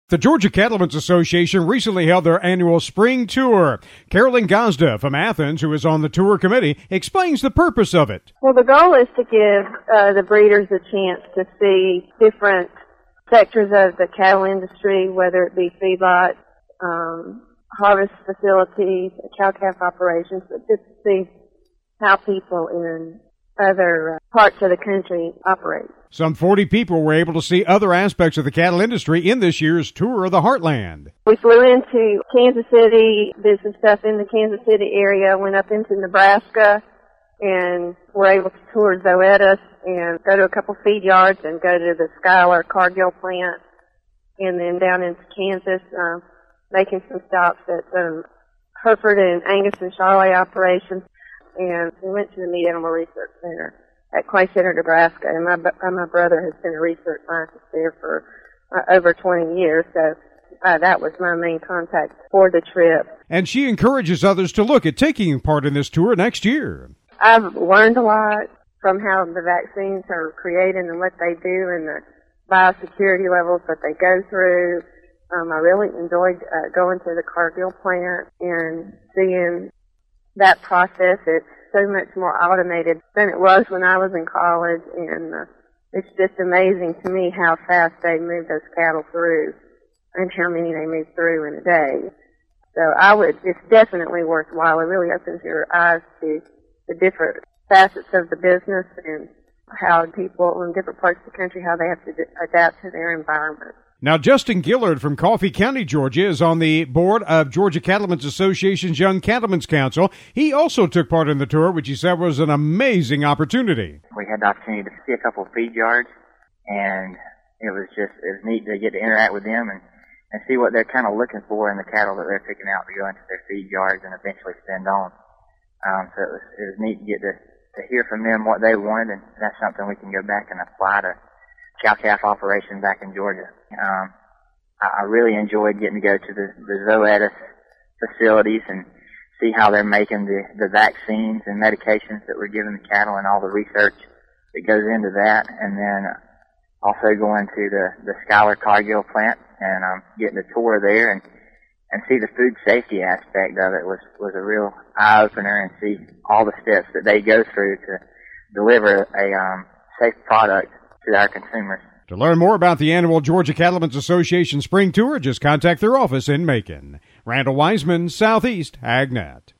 The Georgia Cattlemen's Association recently held their annual spring tour. Carolyn Gazda from Athens, who is on the tour committee, explains the purpose of it. Well, the goal is to give the breeders a chance to see different sectors of the cattle industry, whether it be feedlot, harvest facilities, cow-calf operations, but just to see how people in other parts of the country operate. Some 40 people were able to see other aspects of the cattle industry in this year's Tour of the Heartland. We flew into Kansas City, did some stuff in the Kansas City area, went up into Nebraska, and were able to tour Zoetis and go to a couple feed yards and go to the Skylar Cargill plant, and then down into Kansas, making some stops at Hereford and Angus and Charolais operations. And we went to the Meat Animal Research Center at Clay Center, Nebraska, and my brother has been a research scientist there for over 20 years, so that was my main contact for the trip. And she encourages others to look at taking part in this tour next year. I've learned a lot from how the vaccines are created and what they do and the biosecurity levels that they go through. I really enjoyed going to the Cargill plant and seeing that process. It's so much more automated than it was when I was in college, and it's just amazing to me how fast they move those cattle through and how many they move through in a day. So it's definitely worthwhile. It really opens your eyes to the different facets of the business and how people in different parts of the country, how they have to adapt to their environment. Now, Justin Gillard from Coffee County, Georgia, is on the board of Georgia Cattlemen's Association's Young Cattlemen's Council. He also took part in the tour, which he said was an amazing opportunity. We had the opportunity to see a couple of feed yards, and it was neat to get to interact with them and see what they're kind of looking for in the cattle that they're picking out to go into their feed yards and eventually send on. So it was neat to get to hear from them what they wanted, and that's something we can go back and apply to cow-calf operation back in Georgia. I really enjoyed getting to go to the Zoetis facilities and see how they're making the vaccines and medications that we're giving the cattle and all the research that goes into that. And then also going to the Skylar Cargill plant and getting a tour there and see the food safety aspect of it was a real eye-opener, and see all the steps that they go through to deliver a safe product to our consumers. To learn more about the annual Georgia Cattlemen's Association Spring Tour, just contact their office in Macon. Randall Wiseman, Southeast AgNet.